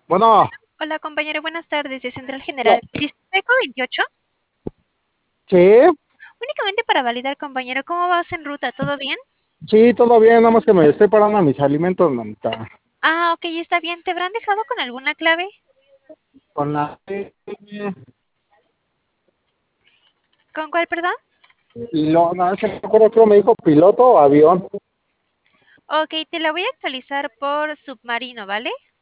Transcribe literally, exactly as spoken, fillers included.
Bueno, Hola compañero, buenas tardes, de Central la- General. ¿Distrito veintiocho? sí, Únicamente para validar, compañero, ¿cómo vas en ruta? ¿Todo bien? sí, todo bien, nada más que me estoy parando a mis alimentos, mamita. Ah, ok, está bien. ¿Te habrán dejado con alguna clave? Con la ¿Con cuál, perdón? piloto, no, es que no me acuerdo, creo me dijo piloto o avión. Ok, te la voy a actualizar por submarino, ¿vale?